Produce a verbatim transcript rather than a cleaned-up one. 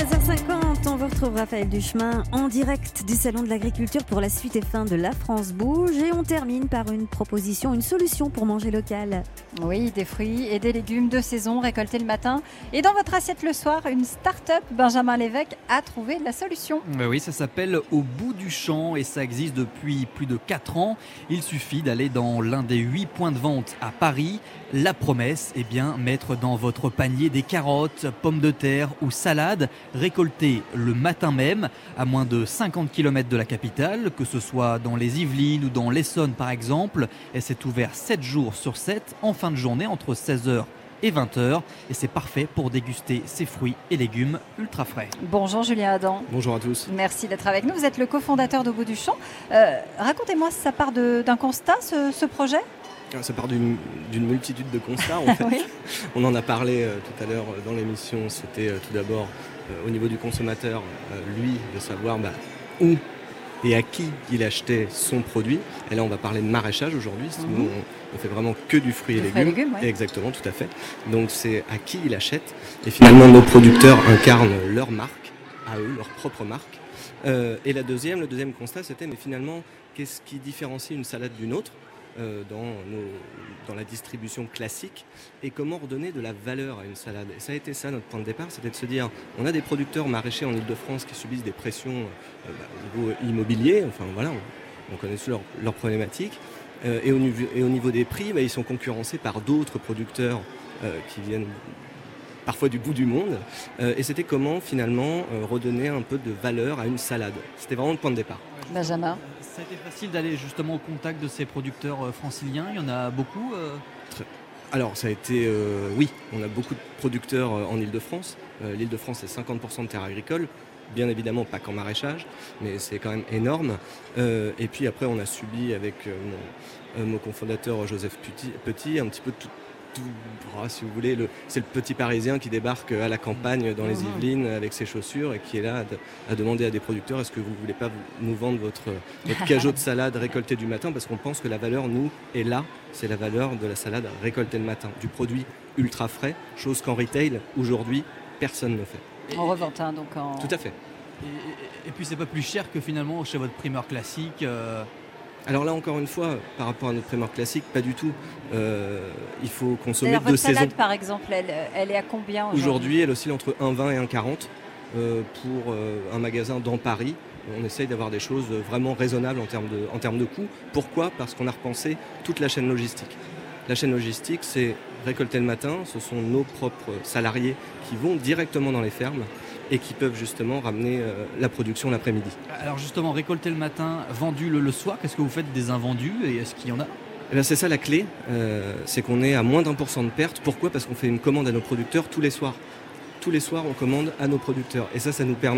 seize heures cinquante, on vous retrouve Raphaël Duchemin en direct du Salon de l'Agriculture pour la suite et fin de La France Bouge. Et on termine par une proposition, une solution pour manger local. Oui, des fruits et des légumes de saison récoltés le matin. Et dans votre assiette le soir, une start-up, Benjamin Lévesque, a trouvé la solution. Oui, ça s'appelle Au bout du champ et ça existe depuis plus de quatre ans. Il suffit d'aller dans l'un des huit points de vente à Paris. La promesse, eh bien, mettre dans votre panier des carottes, pommes de terre ou salades récoltées le matin même, à moins de cinquante kilomètres de la capitale, que ce soit dans les Yvelines ou dans l'Essonne par exemple. Et c'est ouvert sept jours sur sept, en fin de journée, entre seize heures et vingt heures. Et c'est parfait pour déguster ces fruits et légumes ultra frais. Bonjour Julien Adam. Bonjour à tous. Merci d'être avec nous. Vous êtes le cofondateur d'Au bout du champ. Euh, racontez-moi, ça part de, d'un constat, ce, ce projet ? Ça part d'une, d'une multitude de constats en fait. Oui. On en a parlé euh, tout à l'heure dans l'émission. C'était euh, tout d'abord euh, au niveau du consommateur, euh, lui, de savoir bah, où et à qui il achetait son produit. Et là, on va parler de maraîchage aujourd'hui. Mm-hmm. Nous, on, on fait vraiment que du fruit et légumes. légumes ouais. Exactement, tout à fait. Donc, c'est à qui il achète. Et finalement, nos producteurs incarnent leur marque, à eux, leur propre marque. Euh, et la deuxième, le deuxième constat, c'était, mais finalement, qu'est-ce qui différencie une salade d'une autre ? Euh, dans, nos, dans la distribution classique et comment redonner de la valeur à une salade. Et ça a été ça notre point de départ, c'était de se dire on a des producteurs maraîchers en Ile-de-France qui subissent des pressions euh, bah, au niveau immobilier, enfin voilà, on, on connaît tous leurs leur problématiques euh, et, au niveau, et au niveau des prix, bah, ils sont concurrencés par d'autres producteurs euh, qui viennent parfois du bout du monde euh, et c'était comment finalement euh, redonner un peu de valeur à une salade. C'était vraiment le point de départ. Benjamin. Ça a été facile d'aller justement au contact de ces producteurs franciliens, il y en a beaucoup euh... Alors ça a été, euh, oui, on a beaucoup de producteurs en Ile-de-France. Euh, L'Ile-de-France c'est cinquante pour cent de terres agricoles, bien évidemment pas qu'en maraîchage, mais c'est quand même énorme. Euh, et puis après on a subi avec euh, mon, euh, mon cofondateur Joseph Petit, Petit un petit peu tout, tout oh, si vous voulez, le, c'est le petit Parisien qui débarque à la campagne dans les Yvelines avec ses chaussures et qui est là à, à demander à des producteurs est-ce que vous ne voulez pas vous, nous vendre votre, votre cajot de salade récoltée du matin, parce qu'on pense que la valeur, nous, est là, c'est la valeur de la salade récoltée le matin, du produit ultra frais, chose qu'en retail, aujourd'hui, personne ne fait. En revente, hein, donc en... Tout à fait. Et, et, et puis c'est pas plus cher que finalement chez votre primeur classique euh... Alors là, encore une fois, par rapport à notre primeur classique, pas du tout. Euh, il faut consommer D'ailleurs, de votre salade, saison. par exemple, elle, elle est à combien aujourd'hui ? Aujourd'hui, elle oscille entre un vingt et un quarante euh, pour euh, un magasin dans Paris. On essaye d'avoir des choses vraiment raisonnables en termes de, en termes de coût. Pourquoi ? Parce qu'on a repensé toute la chaîne logistique. La chaîne logistique, c'est récolter le matin. Ce sont nos propres salariés qui vont directement dans les fermes et qui peuvent justement ramener euh, la production l'après-midi. Alors justement, récolter le matin, vendu le, le soir, qu'est-ce que vous faites des invendus et est-ce qu'il y en a ? Eh bien, c'est ça la clé, euh, c'est qu'on est à moins d'un pour cent de perte. Pourquoi ? Parce qu'on fait une commande à nos producteurs tous les soirs. Tous les soirs, on commande à nos producteurs. Et ça, ça nous permet